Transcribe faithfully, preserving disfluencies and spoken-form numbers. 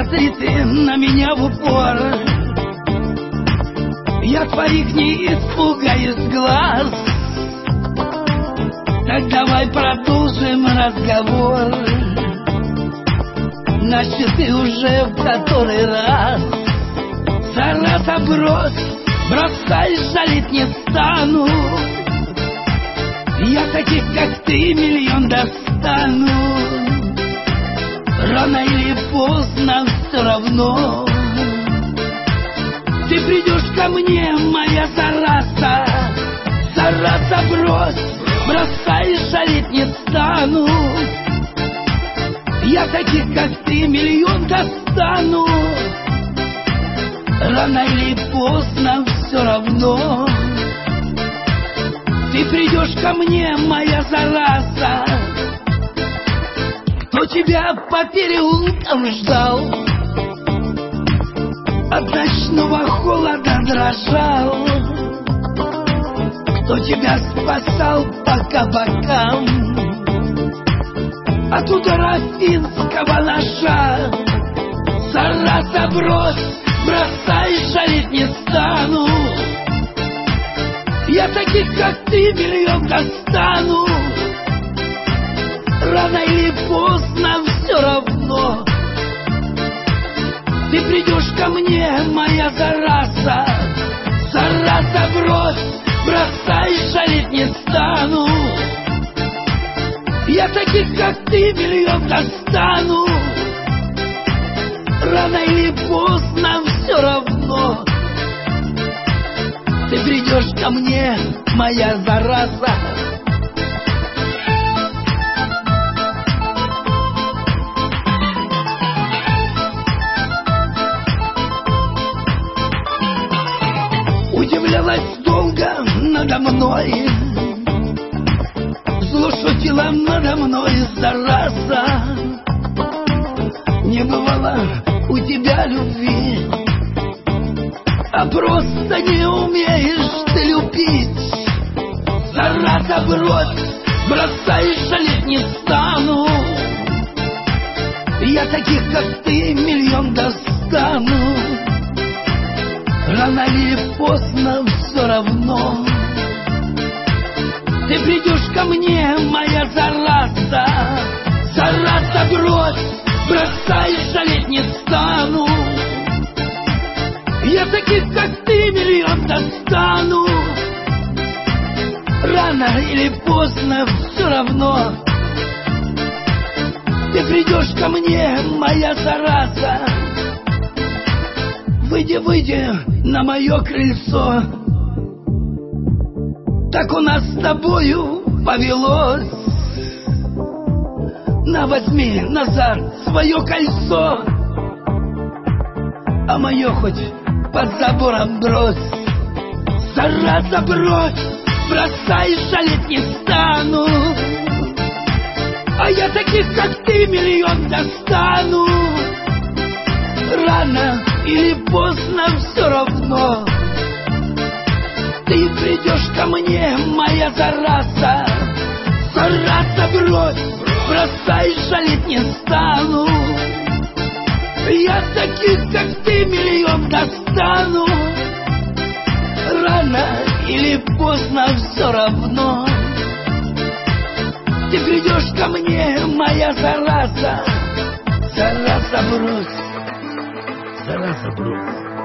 Посмотри ты на меня в упор, я твоих не испугаюсь глаз. Так давай продолжим разговор, значит ты уже в который раз. Зараза, брось, бросай, жалеть не стану. Я таких, как ты, миллион достану. Рано или поздно все равно ты придешь ко мне, моя зараза. Зараза, брось, бросай, жалеть не стану. Я таких, как ты, миллион достану. Рано или поздно все равно ты придешь ко мне, моя зараза. Кто тебя по переулкам ждал, от ночного холода дрожал, кто тебя спасал по кабакам от удара финского ножа. Зараза, брось, бросай, жалеть не стану. Я таких, как ты, миллион достану. Рано или поздно все равно ты придешь ко мне, моя зараза. Зараза, брось, бросай, жалеть не стану. Я таких, как ты, миллион достану. Рано или поздно все равно ты придешь ко мне, моя зараза. Удивлялась долго надо мной, зло шутила надо мной, зараза. Не бывало у тебя любви, а просто не умеешь ты любить. Зараза, брось, бросай, жалеть не стану. Я таких, как ты, миллион достану. Рано или поздно все равно ты придешь ко мне, моя зараза. Зараза, брось, бросай, жалеть не стану. Я таких, как ты, миллион достану. Рано или поздно все равно ты придешь ко мне, моя зараза. Выйди, выйди на мое крыльцо, так у нас с тобою повелось. На, возьми назад свое кольцо, а мое хоть под забором брось. Зараза, брось, бросай, жалеть не стану. А я таких, как ты, миллион достану. Рано или поздно все равно ты придешь ко мне, моя зараза. Зараза, брось, бросай, жалеть не стану. Я таких, как ты, миллион достану. Рано или поздно все равно ты придешь ко мне, моя зараза. Зараза, брось, зараза, брось.